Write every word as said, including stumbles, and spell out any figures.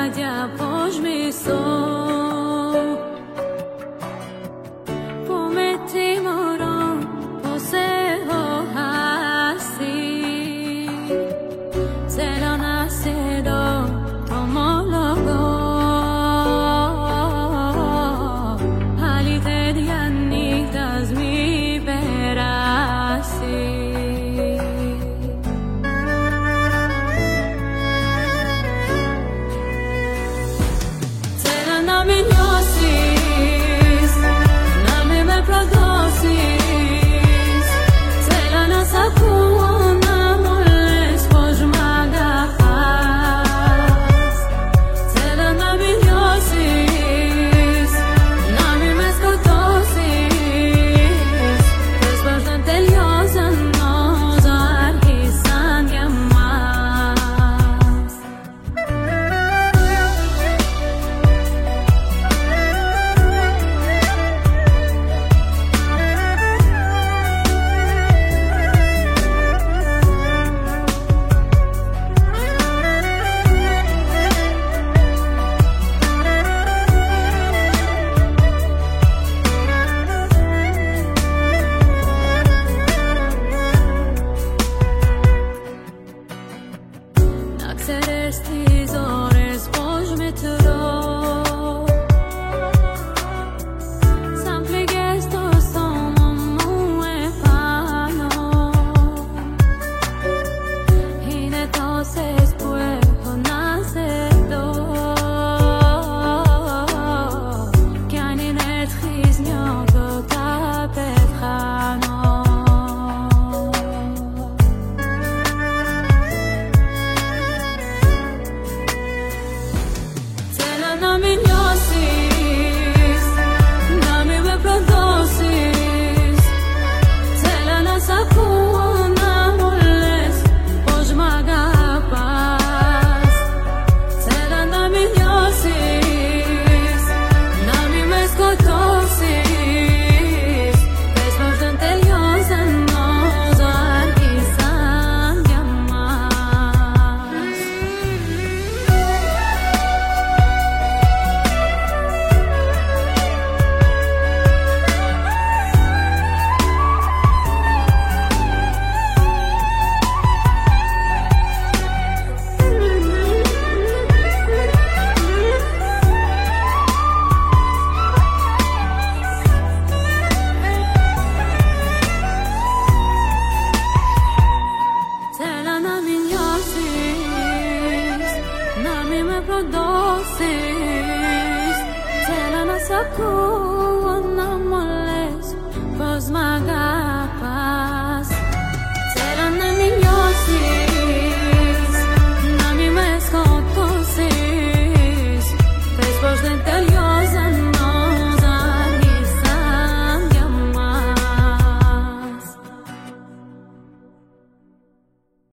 radia požmi so pometi morom poseho hasi celo nasedo homologo halite dianni tazmi berasi Τις ώρες πως μετρώ σαν πληγές στο στόμα μου επάνω είναι τόσες που έχω να σε δω κι αν είναι έρθεις νιώθω τα πεθάνω. Να μην νιώσεις, να μην με προδώσεις. Θέλω να σ' ακούω να μου λες πως μ' αγαπάς. Θέλω να μην νιώσεις, να μην με σκοτώσεις. Πες πως δεν τελειώσαν όσο άρχισαν για μας. Προδώσεις. Θέλω να σ' ακούω να μου λες πως μ' αγαπάς.